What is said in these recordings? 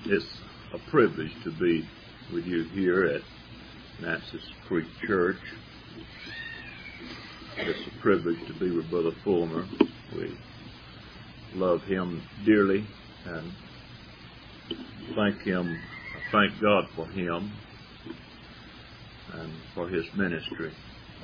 It's a privilege to be with you here at Nancy's Creek Church. It's a privilege to be with Brother Fulmer. We love him dearly and thank God for him and for his ministry.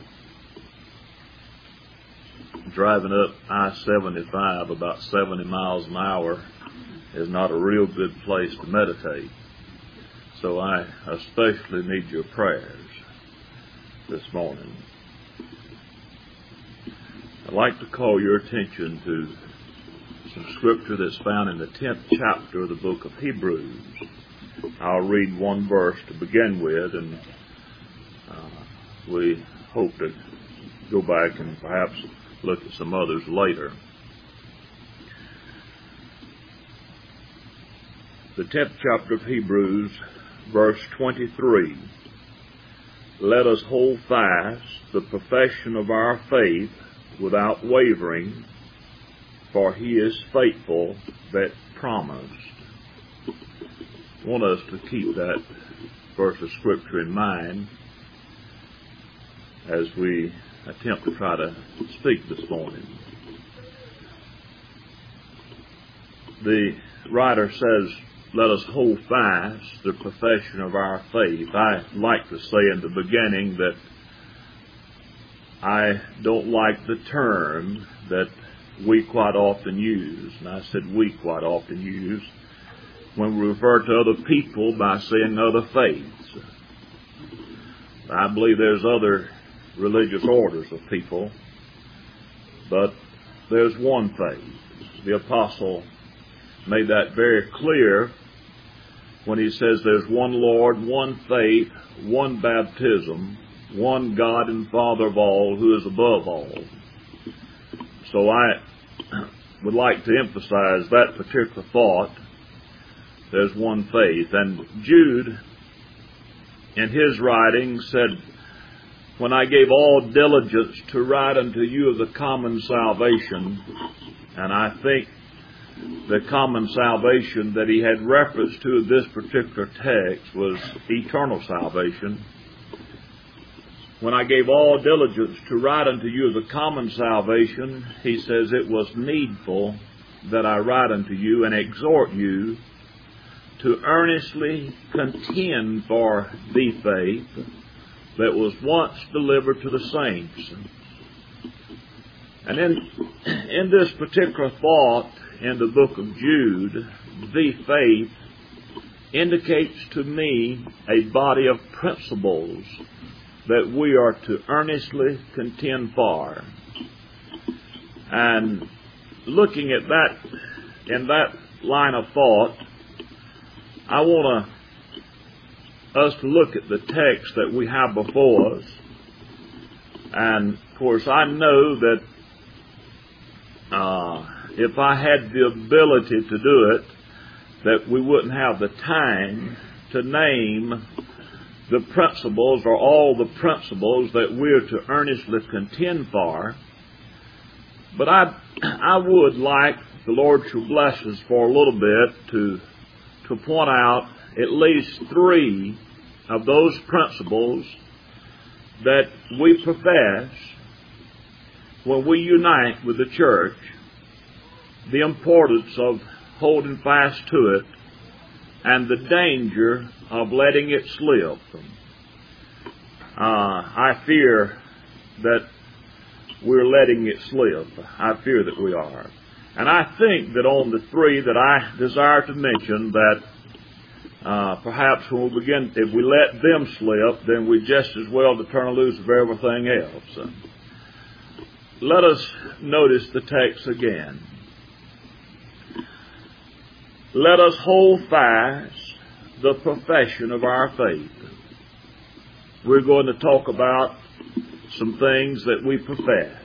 Driving up I-75 about 70 miles an hour is not a real good place to meditate. So I especially need your prayers this morning. I'd like to call your attention to some scripture that's found in the 10th chapter of the book of Hebrews. I'll read one verse to begin with, and we hope to go back and perhaps look at some others later. The 10th chapter of Hebrews, verse 23. Let us hold fast the profession of our faith without wavering, for he is faithful that promised. I want us to keep that verse of Scripture in mind as we attempt to try to speak this morning. The writer says, let us hold fast the profession of our faith. I like to say in the beginning that I don't like the term that we quite often use, and I said we quite often use, when we refer to other people by saying other faiths. I believe there's other religious orders of people, but there's one faith. The apostle made that very clear when he says there's one Lord, one faith, one baptism, one God and Father of all, who is above all. So I would like to emphasize that particular thought. There's one faith. And Jude, in his writing, said, when I gave all diligence to write unto you of the common salvation, and I think the common salvation that he had reference to in this particular text was eternal salvation. When I gave all diligence to write unto you of the common salvation, he says it was needful that I write unto you and exhort you to earnestly contend for the faith that was once delivered to the saints. And in this particular thought in the book of Jude, the faith indicates to me a body of principles that we are to earnestly contend for. And looking at that, in that line of thought, I want us to look at the text that we have before us. And, of course, I know that if I had the ability to do it, that we wouldn't have the time to name the principles or all the principles that we're to earnestly contend for. But I would like the Lord to bless us for a little bit to point out at least three of those principles that we profess when we unite with the church, the importance of holding fast to it, and the danger of letting it slip. I fear that we're letting it slip. I fear that we are. And I think that on the three that I desire to mention, that perhaps when we begin, if we let them slip, then we just as well to turn loose of everything else. Let us notice the text again. Let us hold fast the profession of our faith. We're going to talk about some things that we profess.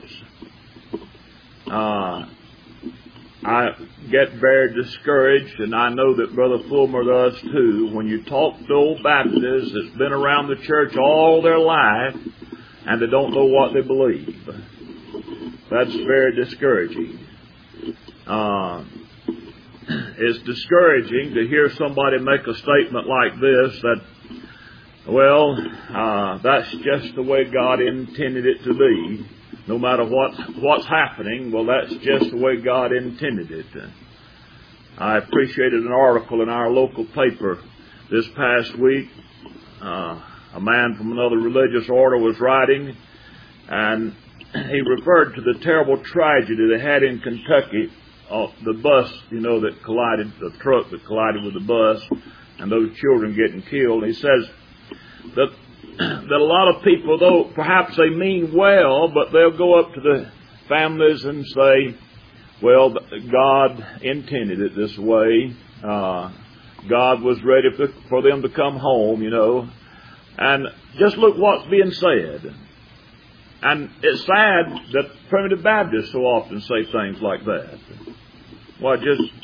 I get very discouraged, and I know that Brother Fulmer does too, when you talk to old Baptists that's been around the church all their life and they don't know what they believe. That's very discouraging. it's discouraging to hear somebody make a statement like this that, well, that's just the way God intended it to be. No matter what's happening, well, that's just the way God intended it. I appreciated an article in our local paper this past week. A man from another religious order was writing, and he referred to the terrible tragedy they had in Kentucky. The bus, that collided, the truck that collided with the bus, and those children getting killed. He says that a lot of people, though perhaps they mean well, but they'll go up to the families and say, well, God intended it this way. God was ready for them to come home, And just look what's being said. And it's sad that primitive Baptists so often say things like that. Why,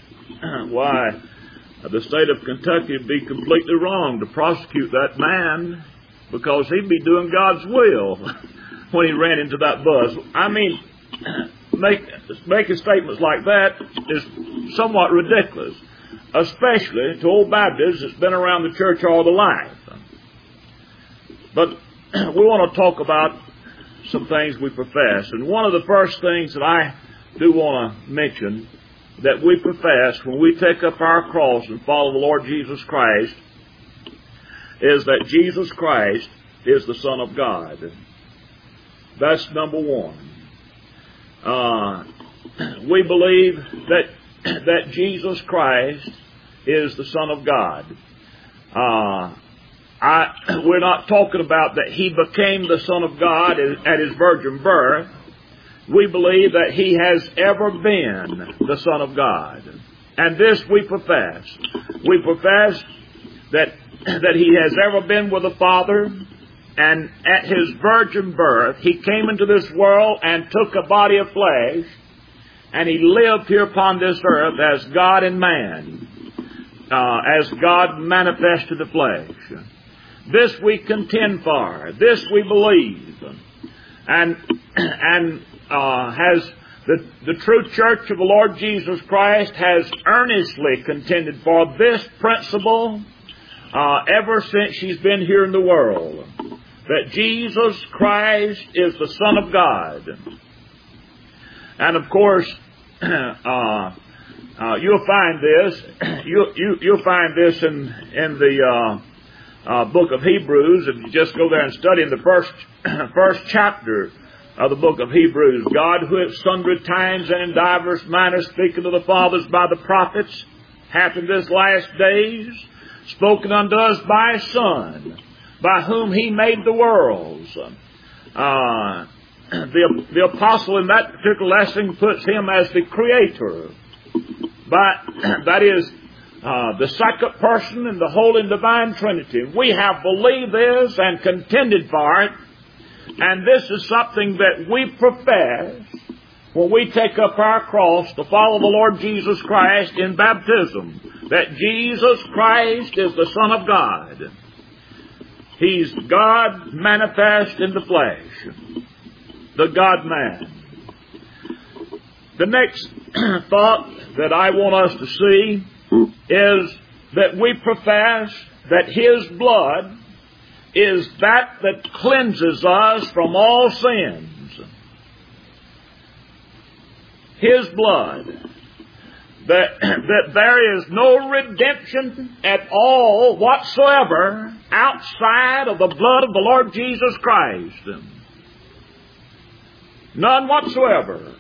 the state of Kentucky would be completely wrong to prosecute that man because he'd be doing God's will when he ran into that bus. I mean, making statements like that is somewhat ridiculous, especially to old Baptists that's been around the church all their life. But we want to talk about some things we profess. And one of the first things that I do want to mention that we profess when we take up our cross and follow the Lord Jesus Christ is that Jesus Christ is the Son of God. That's number one. We believe that Jesus Christ is the Son of God. We're not talking about that He became the Son of God at His virgin birth. We believe that He has ever been the Son of God. And this we profess. We profess that He has ever been with the Father, and at His virgin birth, He came into this world and took a body of flesh, and He lived here upon this earth as God and man, as God manifested the flesh. This we contend for. This we believe. And has the true church of the Lord Jesus Christ has earnestly contended for this principle ever since she's been here in the world. That Jesus Christ is the Son of God. And of course, you'll find this. You'll find this in the book of Hebrews. If you just go there and study in the first chapter of the book of Hebrews, God, who at sundry times and in divers manners speaking to the fathers by the prophets, hath in this last days spoken unto us by His Son, by whom He made the worlds. The apostle in that particular lesson puts Him as the Creator. But that is the second person in the Holy and Divine Trinity. We have believed this and contended for it, and this is something that we profess when we take up our cross to follow the Lord Jesus Christ in baptism, that Jesus Christ is the Son of God. He's God manifest in the flesh, the God-man. The next thought that I want us to see is that we profess that His blood is that cleanses us from all sins. His blood. That there is no redemption at all whatsoever outside of the blood of the Lord Jesus Christ. None whatsoever.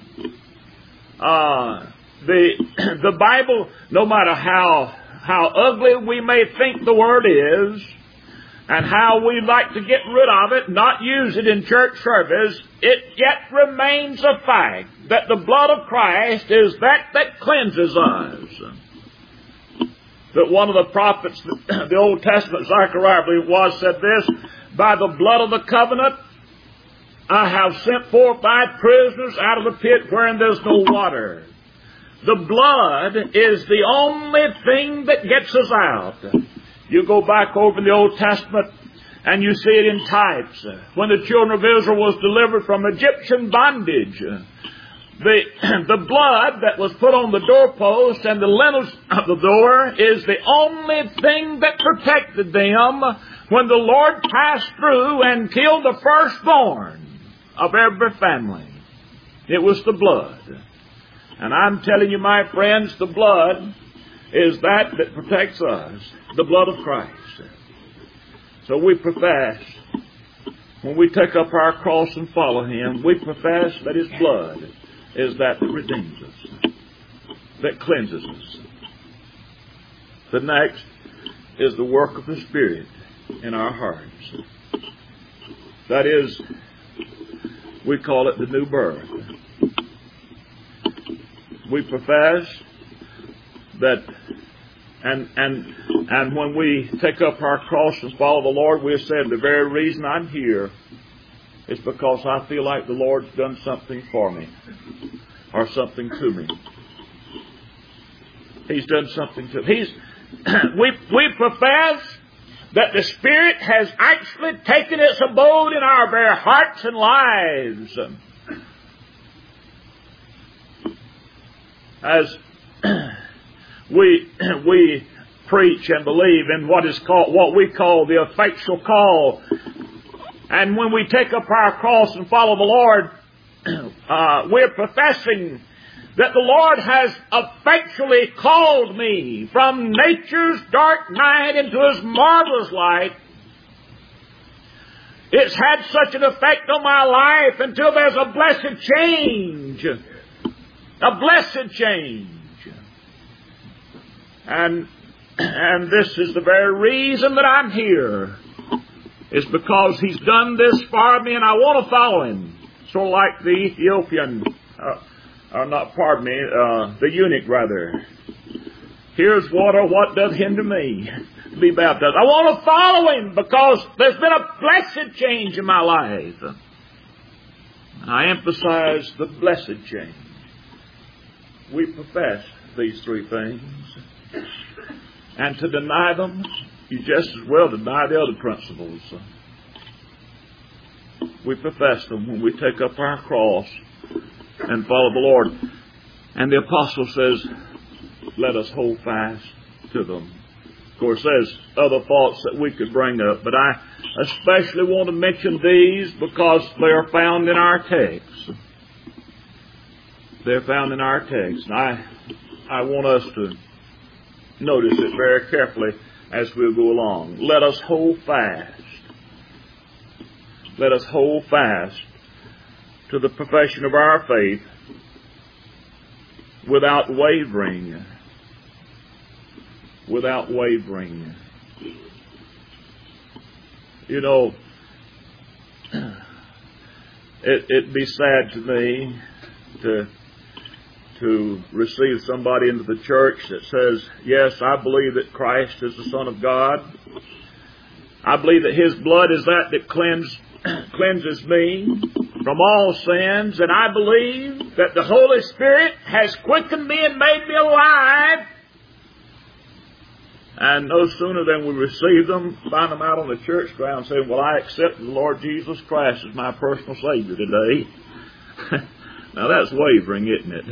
The Bible, no matter how ugly we may think the word is, and how we like to get rid of it, not use it in church service, it yet remains a fact that the blood of Christ is that cleanses us. That one of the prophets, the Old Testament, Zechariah, I believe it was, said this, by the blood of the covenant, I have sent forth thy prisoners out of the pit wherein there's no water. The blood is the only thing that gets us out. You go back over in the Old Testament and you see it in types. When the children of Israel was delivered from Egyptian bondage, the blood that was put on the doorpost and the lintels of the door is the only thing that protected them when the Lord passed through and killed the firstborn of every family. It was the blood. And I'm telling you, my friends, the blood is that protects us, the blood of Christ. So we profess, when we take up our cross and follow Him, we profess that His blood is that redeems us, that cleanses us. The next is the work of the Spirit in our hearts. That is, we call it the new birth. We profess that, and when we take up our cross and follow the Lord, we have said the very reason I'm here is because I feel like the Lord's done something for me, or something to me. He's done something to me. We profess that the Spirit has actually taken its abode in our very hearts and lives. As we preach and believe in what we call the effectual call. And when we take up our cross and follow the Lord, we're professing that the Lord has effectually called me from nature's dark night into His marvelous light. It's had such an effect on my life until there's a blessed change. A blessed change. And this is the very reason that I'm here. It's because He's done this for me and I want to follow Him. Sort of like the Ethiopian, the eunuch rather. Here's water, what doth hinder me to be baptized? I want to follow Him because there's been a blessed change in my life. I emphasize the blessed change. We profess these three things. And to deny them, you just as well deny the other principles. We profess them when we take up our cross and follow the Lord. And the apostle says, let us hold fast to them. Of course, there's other thoughts that we could bring up, but I especially want to mention these because they are found in our text. They're found in our text. And I want us to notice it very carefully as we go along. Let us hold fast. Let us hold fast to the profession of our faith without wavering. Without wavering. You know, it'd be sad to me to receive somebody into the church that says, yes, I believe that Christ is the Son of God. I believe that His blood is that cleanses me from all sins, and I believe that the Holy Spirit has quickened me and made me alive. And no sooner than we receive them, find them out on the church ground saying, well, I accept the Lord Jesus Christ as my personal Savior today. Now that's wavering, isn't it?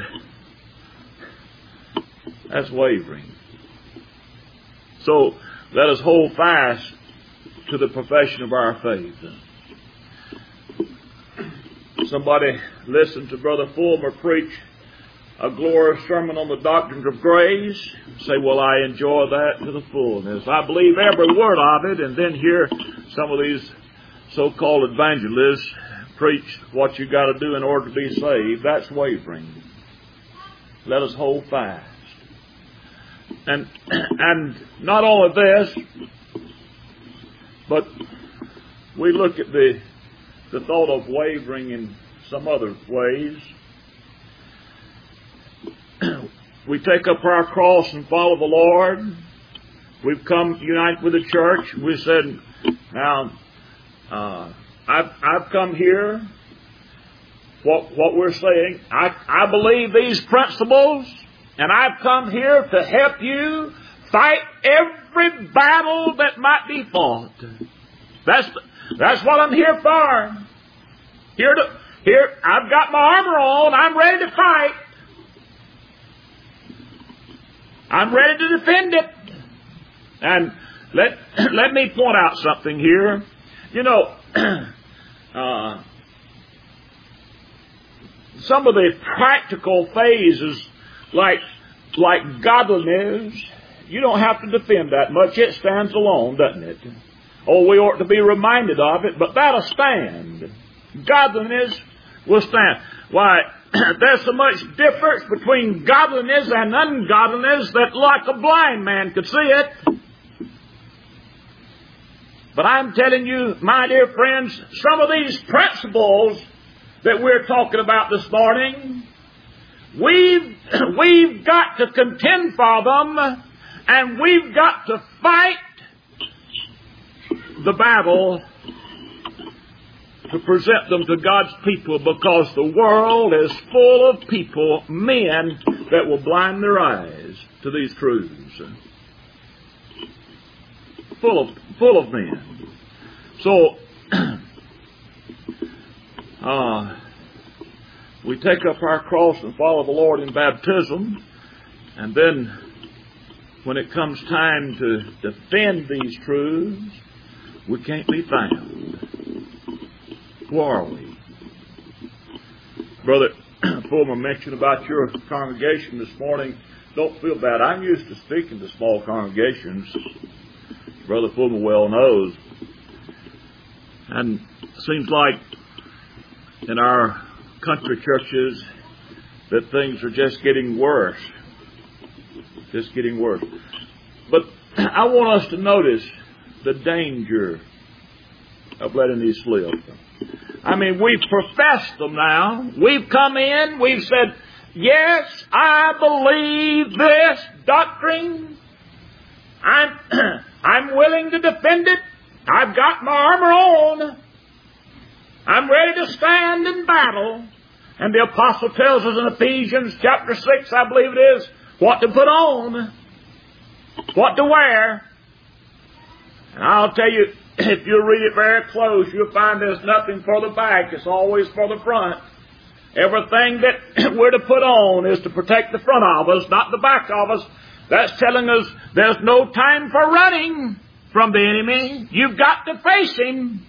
That's wavering. So let us hold fast to the profession of our faith. Somebody listened to Brother Fulmer preach a glorious sermon on the doctrines of grace. Say, well, I enjoy that to the fullness. I believe every word of it. And then hear some of these so-called evangelists preach what you got to do in order to be saved. That's wavering. Let us hold fast. And not only this, but we look at the thought of wavering in some other ways. We take up our cross and follow the Lord. We've come unite with the church. We said, now, I've come here. What we're saying, I believe these principles, and I've come here to help you fight every battle that might be fought. That's what I'm here for. Here, I've got my armor on. I'm ready to fight. I'm ready to defend it. And let me point out something here. You know, some of the practical phases, like godliness, you don't have to defend that much. It stands alone, doesn't it? Oh, we ought to be reminded of it, but that'll stand. Godliness will stand. Why, there's so much difference between godliness and ungodliness that like a blind man could see it. But I'm telling you, my dear friends, some of these principles that we're talking about this morning, we've got to contend for them, and we've got to fight the battle to present them to God's people, because the world is full of people, men, that will blind their eyes to these truths. Full of men. So, we take up our cross and follow the Lord in baptism, and then when it comes time to defend these truths, we can't be found. Who are we? Brother Fulmer mentioned about your congregation this morning. Don't feel bad. I'm used to speaking to small congregations. Brother Fulmer well knows. And it seems like in our country churches that things are just getting worse. Just getting worse. But I want us to notice the danger of letting these slip. I mean, we've professed them now. We've come in, we've said, yes, I believe this doctrine. I'm willing to defend it. I've got my armor on. I'm ready to stand in battle. And the apostle tells us in Ephesians chapter 6, I believe it is, what to put on, what to wear. And I'll tell you, if you read it very close, you'll find there's nothing for the back. It's always for the front. Everything that we're to put on is to protect the front of us, not the back of us. That's telling us there's no time for running from the enemy. You've got to face him.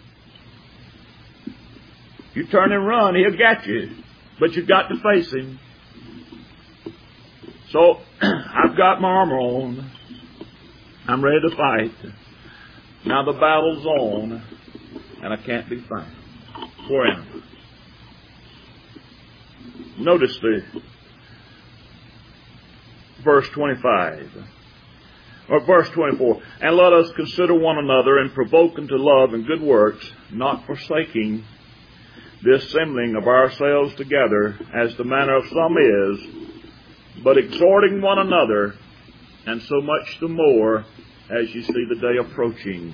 You turn and run, he'll get you. But you've got to face him. So, I've got my armor on. I'm ready to fight. Now the battle's on, and I can't be found. Where am I? Notice the verse 25. Or verse 24. And let us consider one another and provoke unto love and good works, not forsaking the assembling of ourselves together, as the manner of some is, but exhorting one another, and so much the more as you see the day approaching.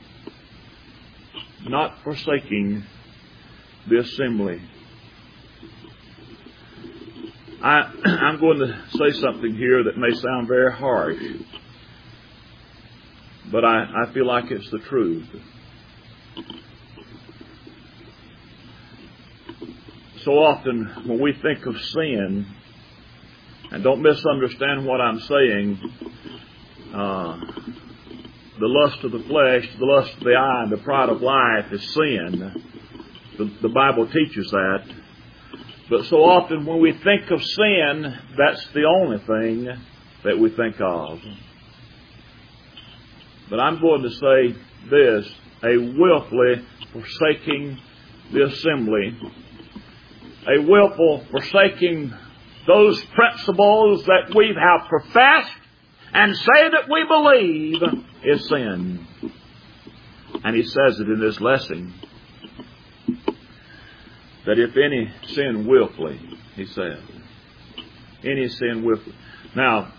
Not forsaking the assembly. I'm going to say something here that may sound very harsh, but I feel like it's the truth. So often when we think of sin, and don't misunderstand what I'm saying, the lust of the flesh, the lust of the eye, and the pride of life is sin. The Bible teaches that. But so often when we think of sin, that's the only thing that we think of. But I'm going to say this, a willfully forsaking the assembly, a willful forsaking those principles that we have professed and say that we believe is sin. And he says it in this lesson, that if any sin willfully, he says, any sin willfully. Now,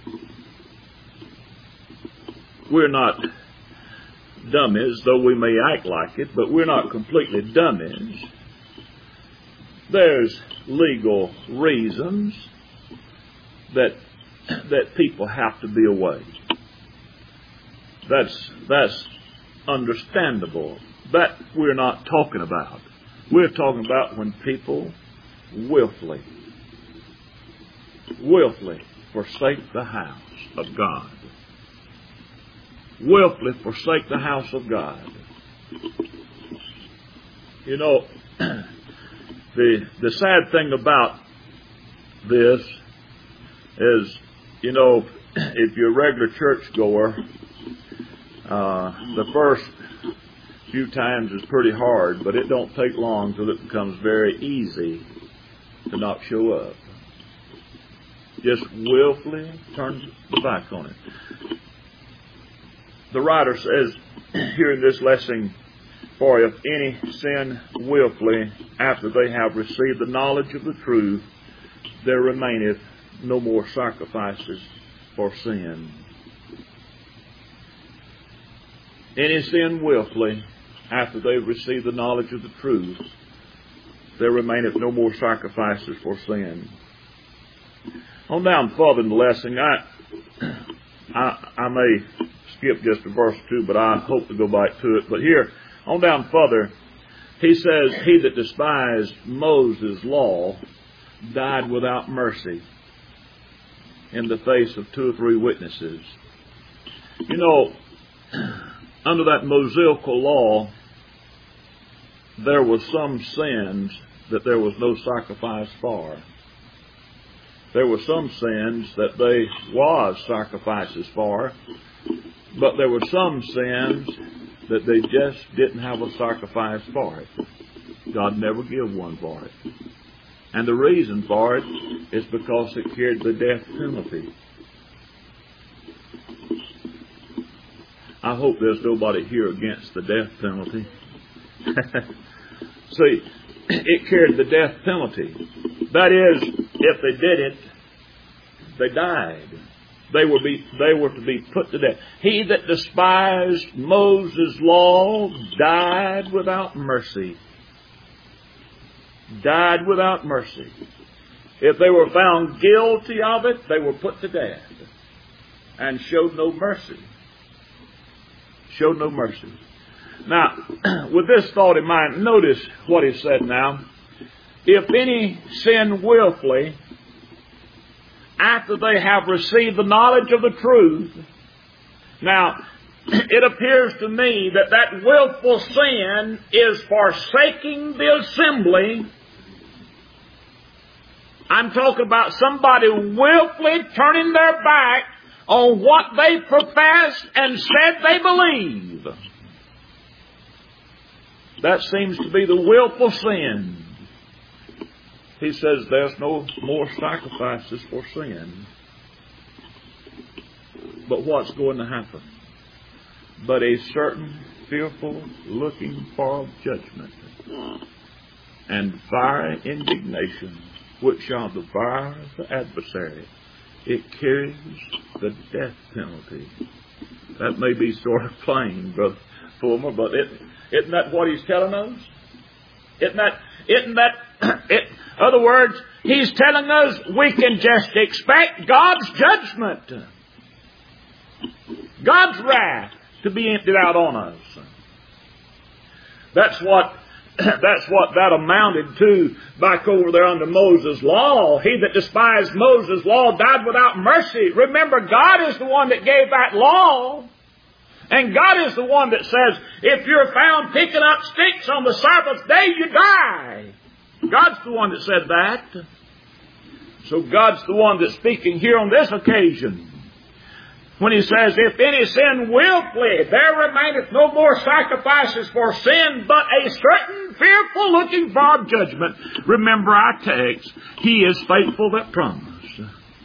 we're not dummies, though we may act like it, but we're not completely dummies. There's legal reasons that people have to be away. That's understandable. That we're not talking about. We're talking about when people willfully forsake the house of God. Willfully forsake the house of God. You know, the sad thing about this is, you know, if you're a regular churchgoer, the first few times is pretty hard, but it don't take long till it becomes very easy to not show up. Just willfully turn the back on it. The writer says here in this lesson, for if any sin willfully after they have received the knowledge of the truth, there remaineth no more sacrifices for sin. Any sin willfully after they've received the knowledge of the truth, there remaineth no more sacrifices for sin. On down further in the lesson, I may skip just a verse or two, but I hope to go back to it. But here, on down further, he says, he that despised Moses' law died without mercy in the face of 2 or 3 witnesses. You know, under that Mosaical law, there was some sins that there was no sacrifice for. There were some sins that there was sacrifices for, but there were some sins that they just didn't have a sacrifice for it. God never gave one for it. And the reason for it is because it carried the death penalty. I hope there's nobody here against the death penalty. See, it carried the death penalty. That is, if they did it, they died. They were to be put to death. He that despised Moses' law died without mercy. Died without mercy. If they were found guilty of it, they were put to death. And showed no mercy. Showed no mercy. Now, with this thought in mind, notice what he said now. If any sin willfully, after they have received the knowledge of the truth. Now, it appears to me that that willful sin is forsaking the assembly. I'm talking about somebody willfully turning their back on what they professed and said they believe. That seems to be the willful sin. He says there's no more sacrifices for sin. But what's going to happen? But a certain fearful looking for judgment and fiery indignation, which shall devour the adversary. It carries the death penalty. That may be sort of plain, Brother Fulmer, but isn't that what he's telling us? In other words, he's telling us we can just expect God's judgment, God's wrath to be emptied out on us. That's what that amounted to back over there under Moses' law. He that despised Moses' law died without mercy. Remember, God is the one that gave that law. And God is the one that says, if you're found picking up sticks on the Sabbath day, you die. God's the one that said that. So God's the one that's speaking here on this occasion. When he says, if any sin willfully, there remaineth no more sacrifices for sin, but a certain fearful looking for judgment. Remember our text, he is faithful that promised.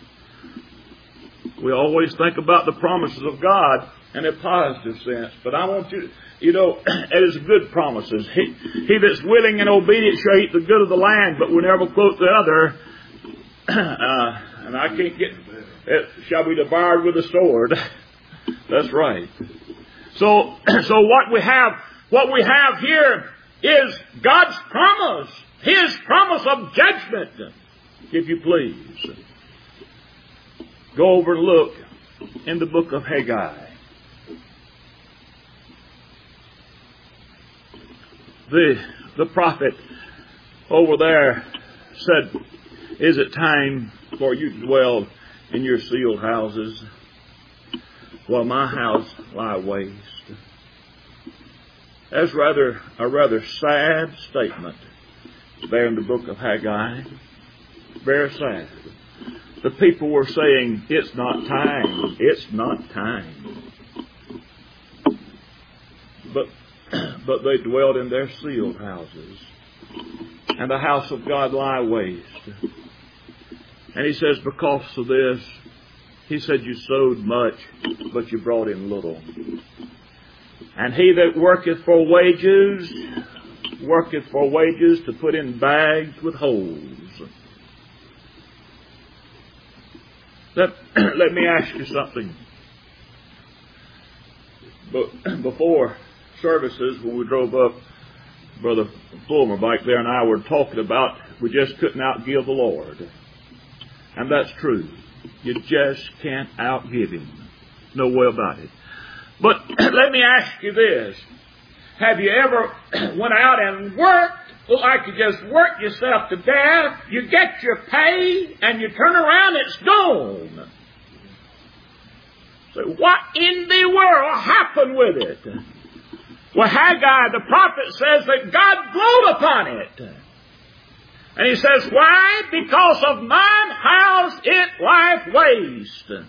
We always think about the promises of God in a positive sense, but I want you to, it is good promises. He that's willing and obedient shall eat the good of the land, but we never quote the other, and I can't get, it shall be devoured with a sword. That's right. So what we have here is God's promise, His promise of judgment, if you please. Go over and look in the book of Haggai. The the prophet over there said, is it time for you to dwell in your sealed houses, while my house lie waste? That's a rather sad statement there in the book of Haggai. Very sad. The people were saying, it's not time. It's not time. But they dwelled in their sealed houses. And the house of God lie waste. And he says, because of this, he said, you sowed much, but you brought in little. And he that worketh for wages to put in bags with holes. Let me ask you something. But before services, when we drove up, Brother Fulmer back there and I were talking about we just couldn't outgive the Lord. And that's true. You just can't outgive Him. No way about it. But let me ask you this. Have you ever went out and worked like you just worked yourself to death? You get your pay and you turn around, it's gone. So what in the world happened with it? Well, Haggai, the prophet, says that God glowed upon it. And he says, why? Because of mine house it lieth waste.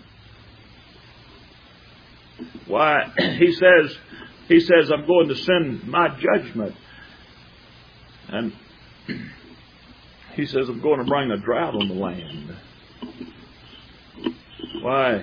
Why? He says, I'm going to send my judgment. And he says, I'm going to bring a drought on the land. Why?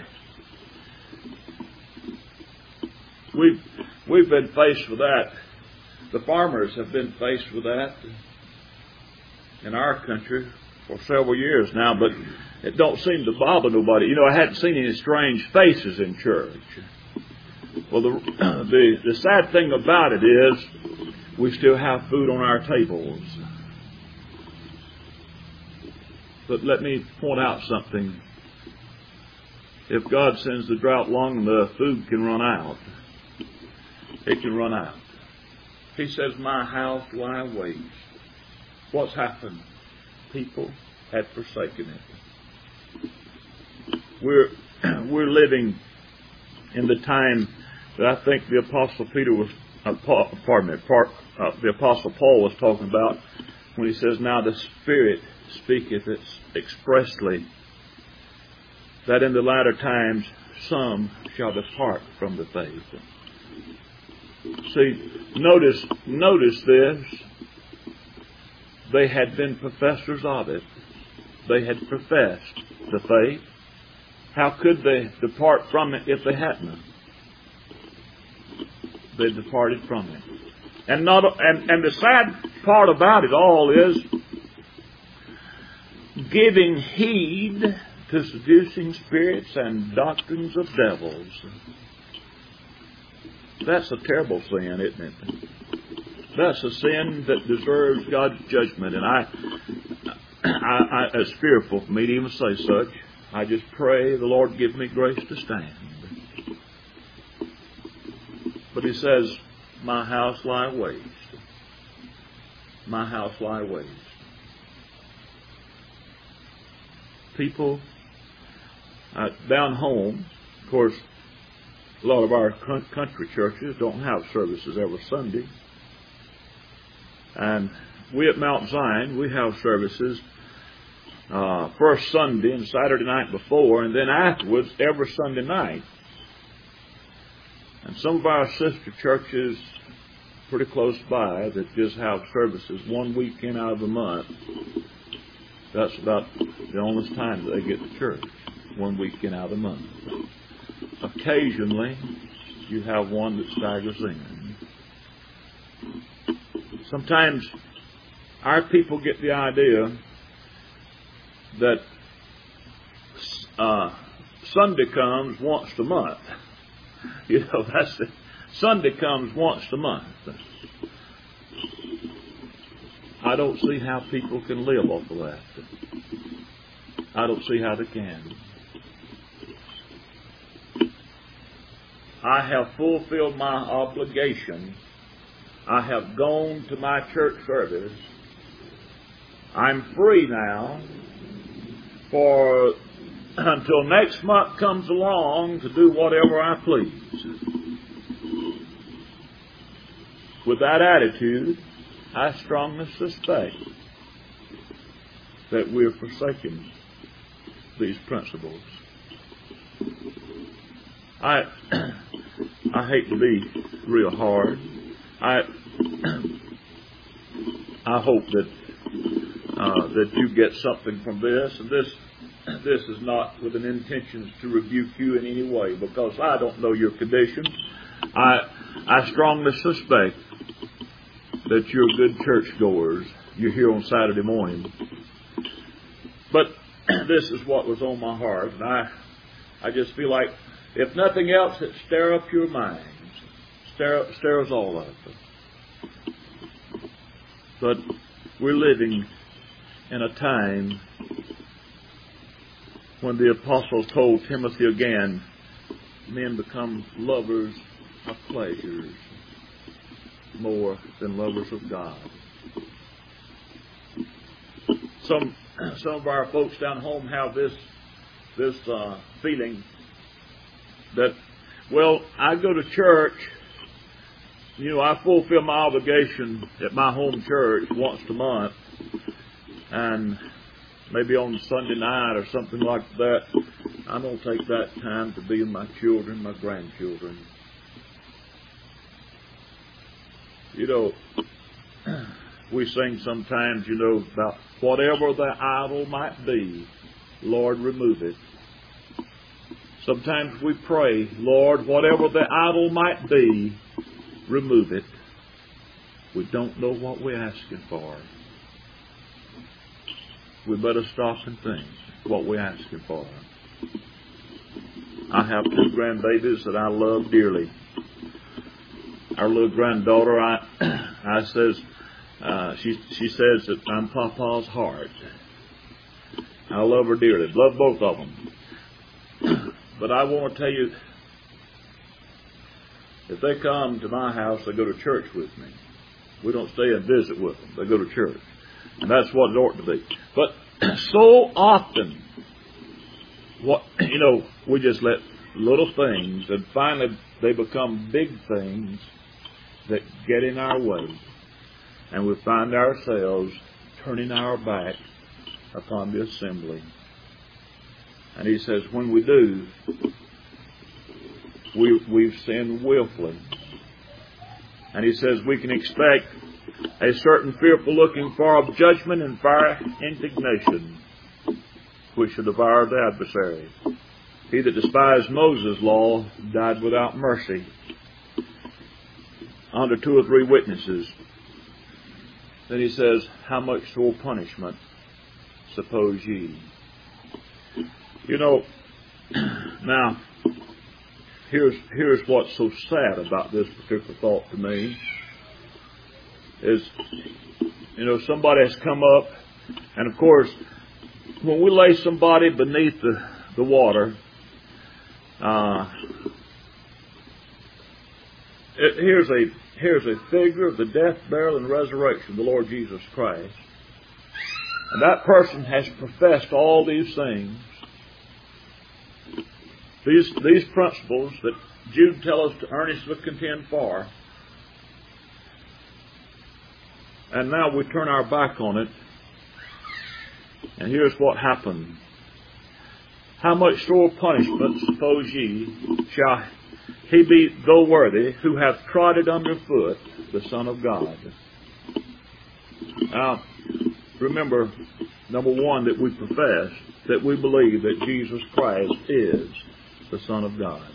We've been faced with that. The farmers have been faced with that in our country for several years now, but it don't seem to bother nobody. You know, I hadn't seen any strange faces in church. Well, the sad thing about it is we still have food on our tables. But let me point out something. If God sends the drought long enough, food can run out. It can run out. He says, my house lie waste. What's happened? People had forsaken it. We're living in the time that I think the Apostle Peter was, the Apostle Paul was talking about when he says, now the Spirit speaketh expressly that in the latter times some shall depart from the faith. See, notice this. They had been professors of it. They had professed the faith. How could they depart from it if they hadn't? They departed from it. And the sad part about it all is giving heed to seducing spirits and doctrines of devils. That's a terrible sin, isn't it? That's a sin that deserves God's judgment. And it's fearful for me to even say such. I just pray the Lord give me grace to stand. But he says, my house lie waste. My house lie waste. People down home, of course, a lot of our country churches don't have services every Sunday. And we at Mount Zion, we have services first Sunday and Saturday night before, and then afterwards every Sunday night. And some of our sister churches pretty close by that just have services one weekend out of the month. That's about the only time that they get to church, one weekend out of the month. Occasionally, you have one that staggers in. Sometimes our people get the idea that Sunday comes once a month. You know, that's it. Sunday comes once a month. I don't see how people can live off of that. I don't see how they can. I have fulfilled my obligation I have gone to my church service. I'm free now for until next month comes along to do whatever I please. With that attitude, I strongly suspect that we're forsaking these principles. I hate to be real hard. I hope that you get something from this, and this is not with an intention to rebuke you in any way, because I don't know your condition. I strongly suspect that you're good churchgoers. You're here on Saturday morning. But this is what was on my heart, and I just feel like, if nothing else, it stir up your minds. Stir us all up. But we're living in a time when the apostle told Timothy again, men become lovers of pleasures more than lovers of God. Some of our folks down home have this feeling that, well, I go to church, I fulfill my obligation at my home church once a month, and maybe on Sunday night or something like that, I don't take that time to be with my children, my grandchildren. We sing sometimes, about whatever the idol might be, Lord, remove it. Sometimes we pray, Lord, whatever the idol might be, remove it. We don't know what we're asking for. We better stop and think what we're asking for. I have 2 grandbabies that I love dearly. Our little granddaughter, she says that I'm Papa's heart. I love her dearly. Love both of them. But I want to tell you, if they come to my house, they go to church with me. We don't stay and visit with them. They go to church. And that's what it ought to be. But so often, we just let little things, and finally they become big things that get in our way. And we find ourselves turning our back upon the assembly. And he says, when we do, we've sinned willfully. And he says we can expect a certain fearful looking for of judgment and fire indignation, which shall devour the adversary. He that despised Moses' law died without mercy under 2 or 3 witnesses. Then he says, how much sore punishment suppose ye? Now, here's what's so sad about this particular thought to me, is, somebody has come up, and of course, when we lay somebody beneath the water, here's a figure of the death, burial, and resurrection of the Lord Jesus Christ. And that person has professed all these things. These principles that Jude tells us to earnestly contend for. And now we turn our back on it. And here's what happened. How much sore punishment, suppose ye, shall he be, though worthy, who hath trodden under foot the Son of God? Now, remember, number one, that we profess that we believe that Jesus Christ is the Son of God.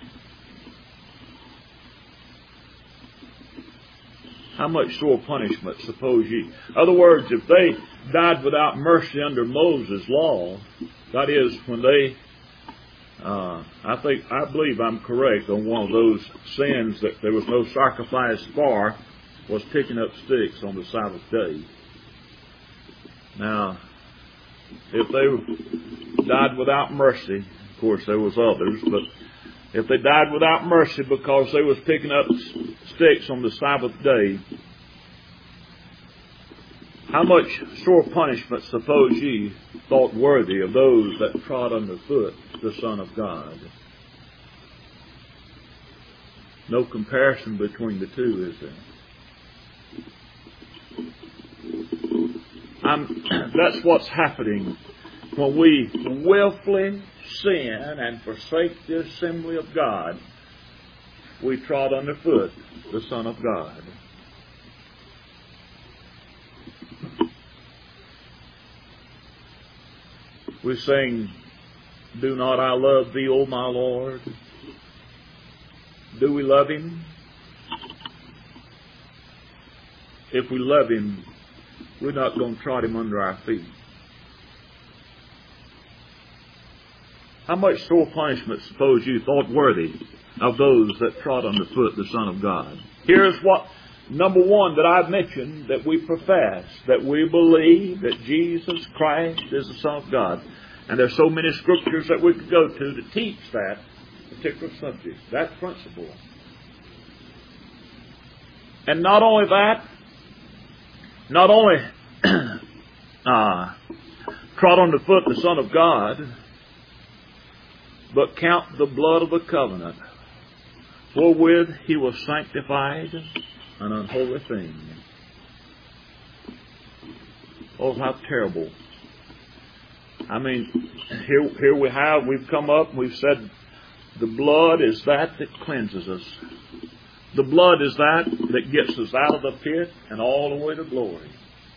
How much sore punishment, suppose ye? In other words, if they died without mercy under Moses' law, that is, when they, I believe I'm correct on one of those sins that there was no sacrifice for, was picking up sticks on the Sabbath day. Now, if they died without mercy, of course there was others, but if they died without mercy because they was picking up sticks on the Sabbath day, how much sore punishment, suppose ye, thought worthy of those that trod underfoot the Son of God? No comparison between the two, is there? That's what's happening when we willfully sin and forsake the assembly of God. We trod underfoot the Son of God. We sing, "Do not I love thee, O my Lord?" Do we love Him? If we love Him, we're not going to trot Him under our feet. How much sore punishment, suppose you, thought worthy of those that trod underfoot the Son of God? Here's what, number one, that I've mentioned, that we profess, that we believe that Jesus Christ is the Son of God. And there's so many scriptures that we could go to teach that particular subject, that principle. And not only that, not only trod underfoot the Son of God, but count the blood of the covenant, wherewith He was sanctified an unholy thing. Oh, how terrible. I mean, here we've come up and we've said, the blood is that cleanses us. The blood is that gets us out of the pit and all the way to glory.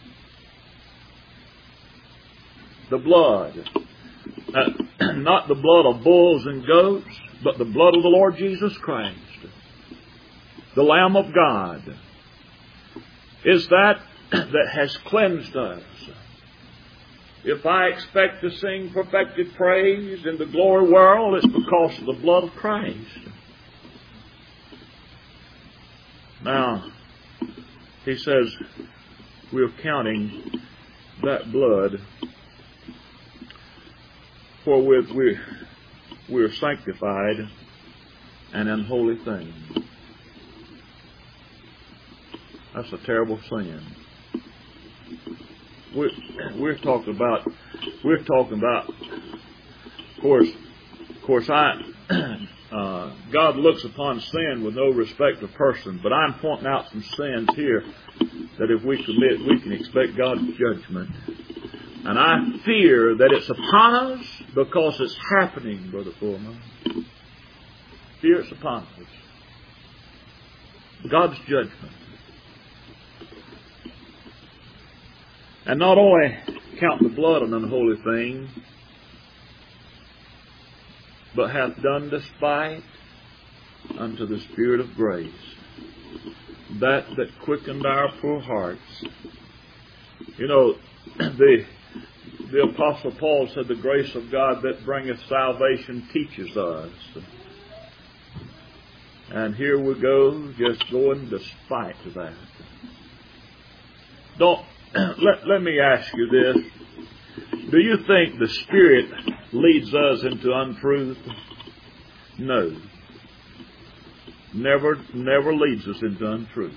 The blood. Not the blood of bulls and goats, but the blood of the Lord Jesus Christ, the Lamb of God, is that has cleansed us. If I expect to sing perfected praise in the glory world, it's because of the blood of Christ. Now, he says we're counting that blood wherewith we're sanctified an unholy thing. That's a terrible sin. We're talking about. Of course, God looks upon sin with no respect of person. But I'm pointing out some sins here that if we commit, we can expect God's judgment. And I fear that it's upon us because it's happening, Brother Foreman. Fear it's upon us. God's judgment. And not only count the blood an unholy thing, but hath done despite unto the Spirit of grace, that quickened our poor hearts. You know, the Apostle Paul said, the grace of God that bringeth salvation teaches us. And here we go, just going despite that. Let me ask you this. Do you think the Spirit leads us into untruth? No. Never leads us into untruth.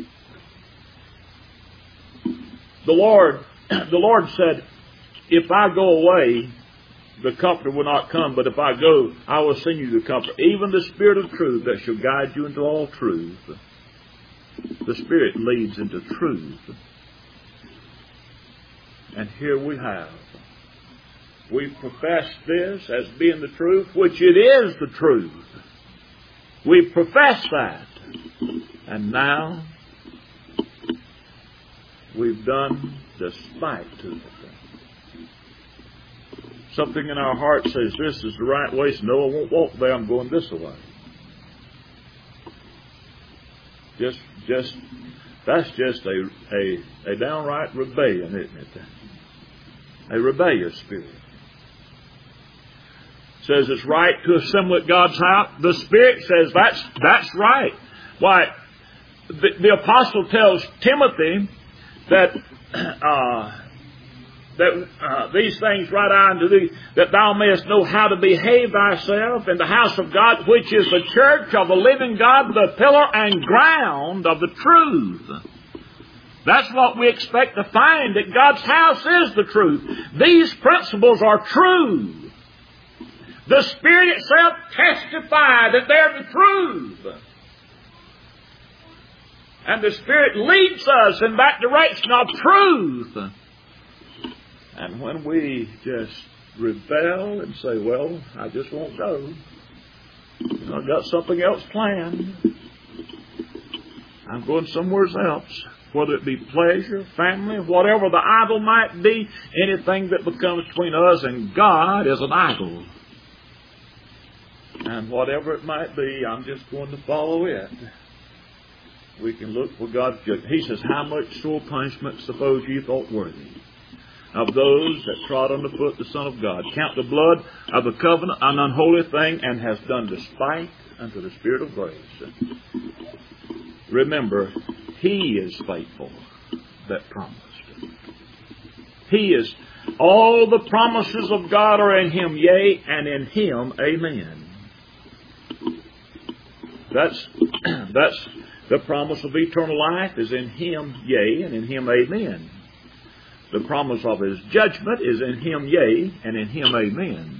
The Lord said, if I go away, the Comforter will not come, but if I go, I will send you the Comforter, even the Spirit of truth that shall guide you into all truth. The Spirit leads into truth. And here we have. We profess this as being the truth, which it is the truth. We profess that. And now, we've done despite to it. Something in our heart says this is the right way, so no, I won't walk there, I'm going this way. That's just a downright rebellion, isn't it? A rebellious spirit. Says it's right to assemble at God's house. The Spirit says that's right. Why? The apostle tells Timothy that these things write I unto thee, that thou mayest know how to behave thyself in the house of God, which is the church of the living God, the pillar and ground of the truth. That's what we expect to find, that God's house is the truth. These principles are true. The Spirit itself testifies that they're the truth. And the Spirit leads us in that direction of truth. And when we just rebel and say, well, I just won't go. I've got something else planned. I'm going somewhere else. Whether it be pleasure, family, whatever the idol might be, anything that becomes between us and God is an idol. And whatever it might be, I'm just going to follow it. We can look for God's judgment. He says, how much sore punishment suppose ye thought worthy of those that trod underfoot the Son of God, count the blood of the covenant an unholy thing, and has done despite unto the Spirit of grace. Remember, He is faithful that promised. He is, all the promises of God are in Him, yea, and in Him, amen. That's the promise of eternal life is in Him, yea, and in Him, amen. The promise of His judgment is in Him, yea, and in Him, amen.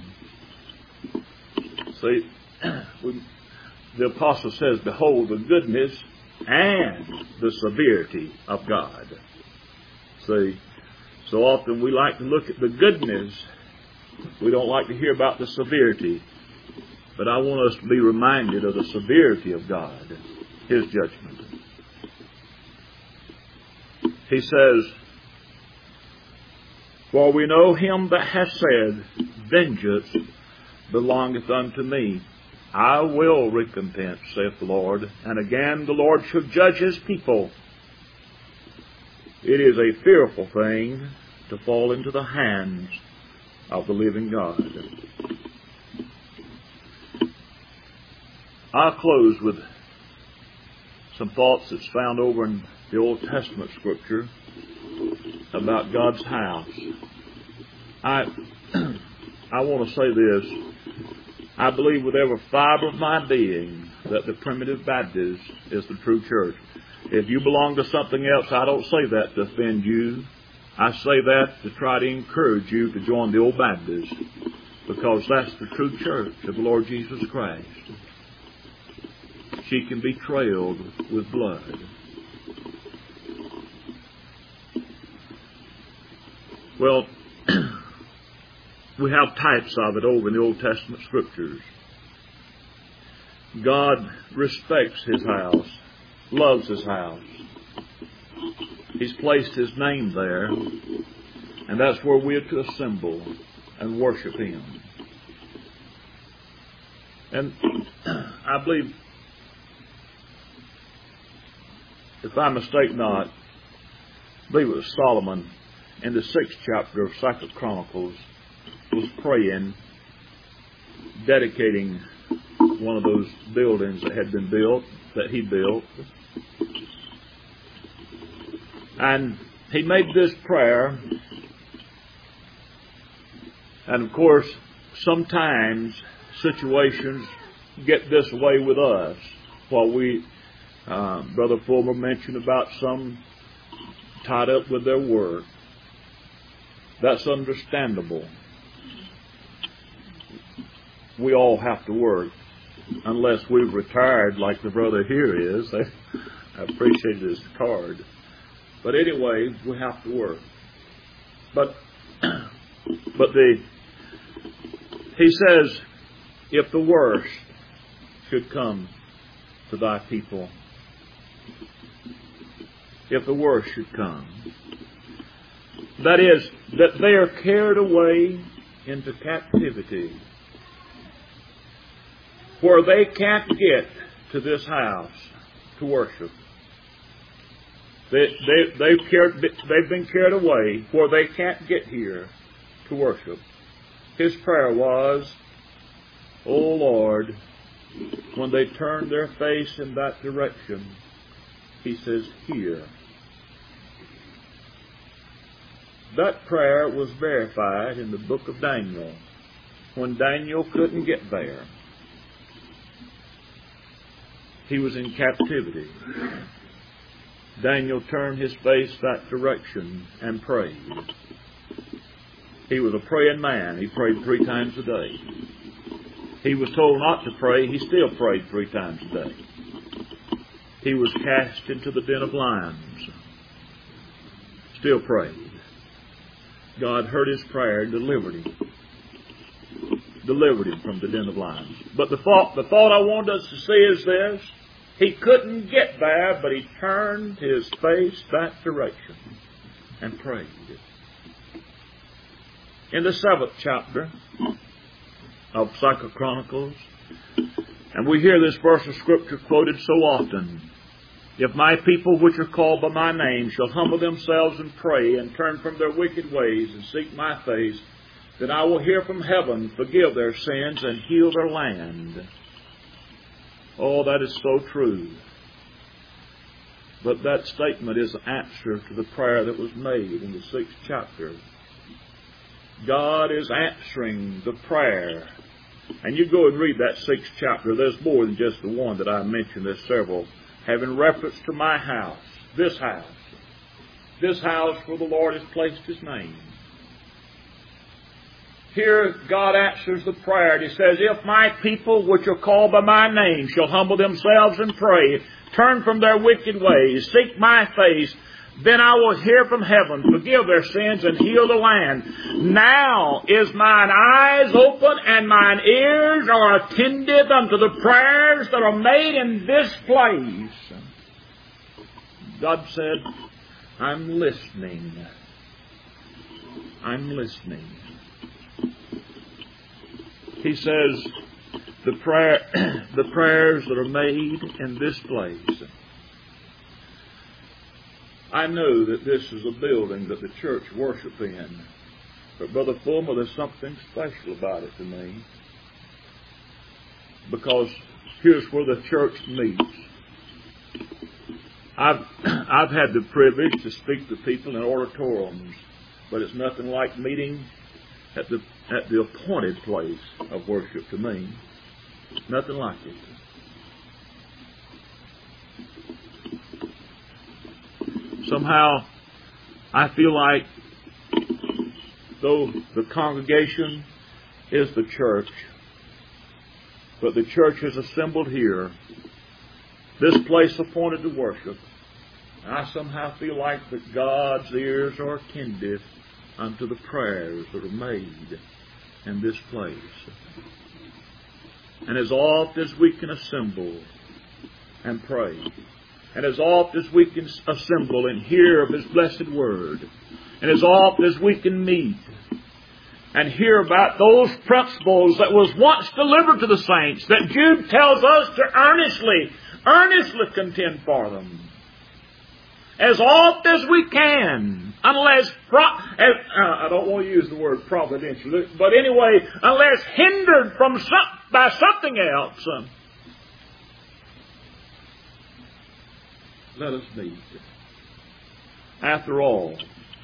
See, the apostle says, behold the goodness and the severity of God. See, so often we like to look at the goodness. We don't like to hear about the severity. But I want us to be reminded of the severity of God, His judgment. He says, for we know Him that hath said, vengeance belongeth unto me. I will recompense, saith the Lord. And again the Lord shall judge His people. It is a fearful thing to fall into the hands of the living God. I'll close with some thoughts that's found over in the Old Testament Scripture about God's house. I want to say this. I believe with every fiber of my being that the Primitive Baptist is the true church. If you belong to something else, I don't say that to offend you. I say that to try to encourage you to join the Old Baptist, because that's the true church of the Lord Jesus Christ. She can be trailed with blood. Well, we have types of it over in the Old Testament Scriptures. God respects His house, loves His house. He's placed His name there, and that's where we are to assemble and worship Him. And I believe, if I mistake not, I believe it was Solomon in the 6th chapter of 2 Chronicles was praying, dedicating one of those buildings that had been built, that he built. And he made this prayer. And of course, sometimes situations get this way with us. While we, Brother Fulmer mentioned about some tied up with their work. That's understandable. We all have to work, unless we've retired like the brother here is. I appreciate his card. But anyway, we have to work. But he says, if the worst should come to thy people, if the worst should come, that is, that they are carried away into captivity, where they can't get to this house to worship. They've been carried away where they can't get here to worship. His prayer was, O Lord, when they turn their face in that direction, he says, hear. that prayer was verified in the book of Daniel when Daniel couldn't get there. He was in captivity. Daniel turned his face that direction and prayed. He was a praying man. He prayed 3 times a day. He was told not to pray. He still prayed 3 times a day. He was cast into the den of lions. Still prayed. God heard his prayer and delivered him. Delivered him from the den of lions. But the thought I want us to see is this. He couldn't get there, but he turned his face that direction and prayed. In the 7th chapter of 2 Chronicles, and we hear this verse of Scripture quoted so often, "If my people which are called by my name shall humble themselves and pray and turn from their wicked ways and seek my face, then I will hear from heaven, forgive their sins, and heal their land." Oh, that is so true. But that statement is an answer to the prayer that was made in the 6th chapter. God is answering the prayer. And you go and read that 6th chapter. There's more than just the one that I mentioned. There's several having reference to my house, this house where the Lord has placed his name. Here God answers the prayer and he says, "If my people which are called by my name shall humble themselves and pray, turn from their wicked ways, seek my face, then I will hear from heaven, forgive their sins, and heal the land. Now is mine eyes open, and mine ears are attentive unto the prayers that are made in this place." God said, "I'm listening. I'm listening." He says, the prayers that are made in this place. I know that this is a building that the church worship in. But Brother Fulmer, there's something special about it to me. Because here's where the church meets. I've had the privilege to speak to people in auditoriums, but it's nothing like meeting at the appointed place of worship to me. Nothing like it. Somehow, I feel like though the congregation is the church, but the church is assembled here, this place appointed to worship, I somehow feel like that God's ears are attentive unto the prayers that are made in this place. And as oft as we can assemble and pray, and as oft as we can assemble and hear of his blessed word, and as oft as we can meet and hear about those principles that was once delivered to the saints, that Jude tells us to earnestly contend for them. As oft as we can, unless, I don't want to use the word providential, but anyway, unless hindered by something else, let us meet. After all,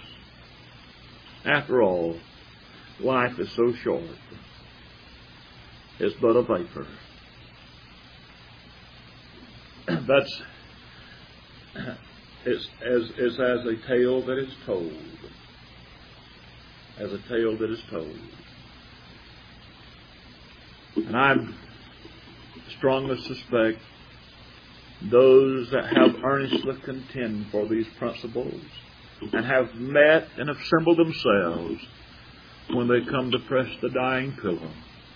life is so short. It's but a vapor. It's as a tale that is told. As a tale that is told. And I strongly suspect those that have earnestly contend for these principles and have met and assembled themselves when they come to press the dying pillow,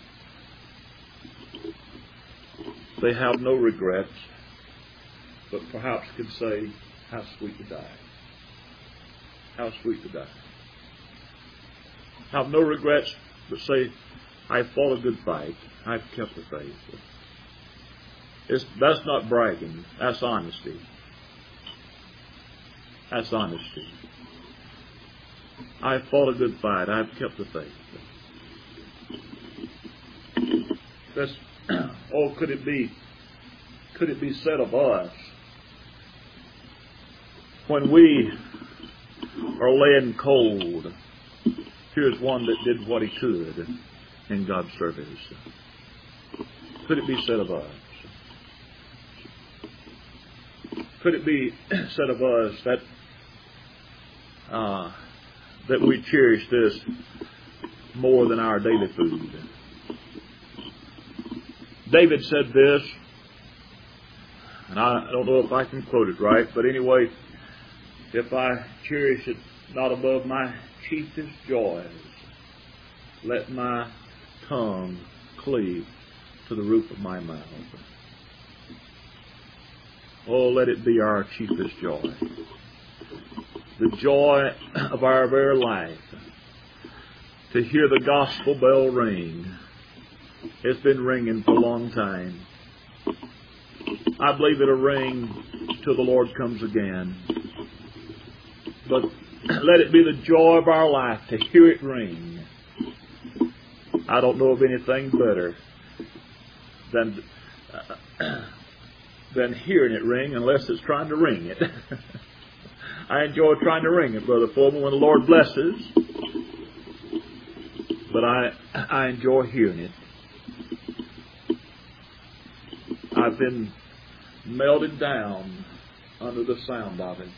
they have no regrets, but perhaps could say, how sweet to die. How sweet to die. Have no regrets, but say, I fought a good fight. I've kept the faith. That's not bragging. That's honesty. That's honesty. I fought a good fight. I've kept the faith. Could it be said of us when we or laying cold. Here's one that did what he could in God's service. Could it be said of us? Could it be said of us that we cherish this more than our daily food? David said this, and I don't know if I can quote it right, but anyway, if I cherish it not above my chiefest joys, let my tongue cleave to the roof of my mouth. Oh, let it be our chiefest joy. The joy of our very life. To hear the gospel bell ring. It's been ringing for a long time. I believe it'll ring till the Lord comes again. But let it be the joy of our life to hear it ring. I don't know of anything better than hearing it ring, unless it's trying to ring it. I enjoy trying to ring it, Brother Foreman, when the Lord blesses. But I enjoy hearing it. I've been melted down under the sound of it.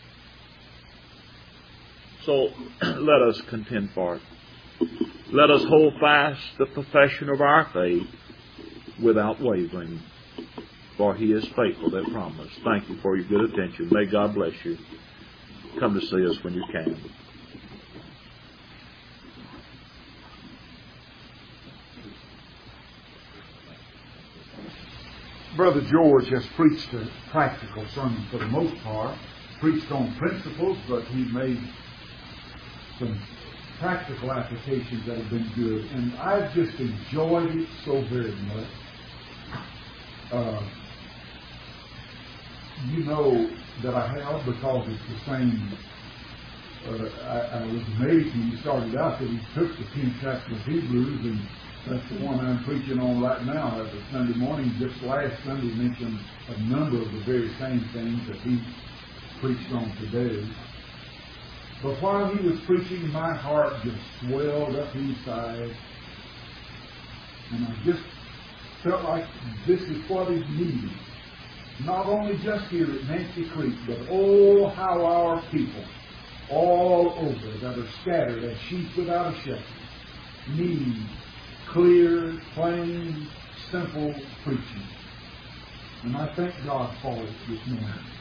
So let us contend for it. Let us hold fast the profession of our faith without wavering. For He is faithful that promised. Thank you for your good attention. May God bless you. Come to see us when you can. Brother George has preached a practical sermon for the most part. Preached on principles, but he made some practical applications that have been good. And I've just enjoyed it so very much. You know that I have, because it's the same. I was amazed when he started out that he took the 10th chapter of Hebrews, and that's the one I'm preaching on right now. Every Sunday morning, just last Sunday, mentioned a number of the very same things that he preached on today. But while he was preaching, my heart just swelled up inside, and I just felt like this is what is needed. Not only just here at Nancy Creek, but oh, how our people all over that are scattered as sheep without a shepherd need clear, plain, simple preaching. And I thank God for it this morning.